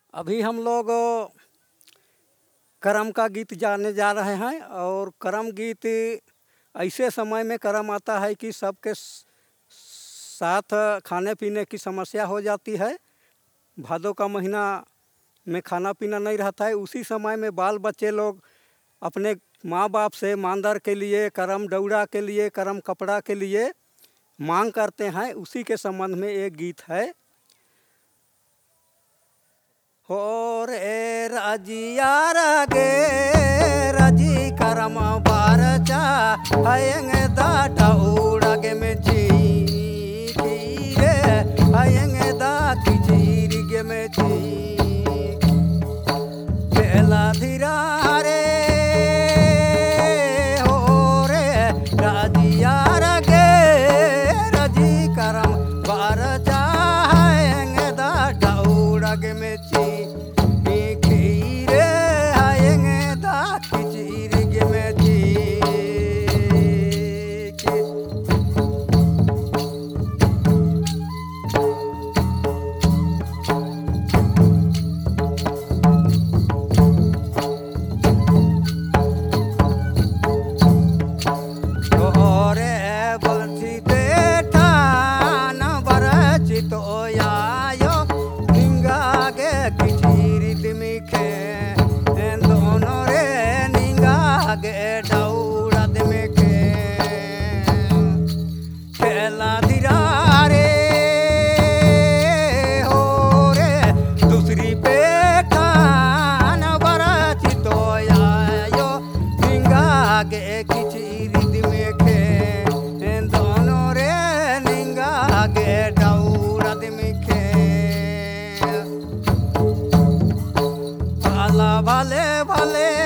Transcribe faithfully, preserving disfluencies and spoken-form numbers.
अभी हम लोग करम का गीत जाने जा रहे हैं। और करम गीत ऐसे समय में करम आता है कि सबके साथ खाने पीने की समस्या हो जाती है। भादों का महीना में खाना पीना नहीं रहता है। उसी समय में बाल बच्चे लोग अपने माँ बाप से मांदर के लिए, करम दौड़ा के लिए, करम कपड़ा के लिए मांग करते हैं। उसी के संबंध में एक गीत है। हो रे रजिया गे रजी करम बारचा हयंग दाटा उड़गे में ची रे हयंग दा किचीर गे में ची केला धीरा रे हो रे रजिया गे रजी करम बारचा हयंग दाटा उड़गे में ची भले भले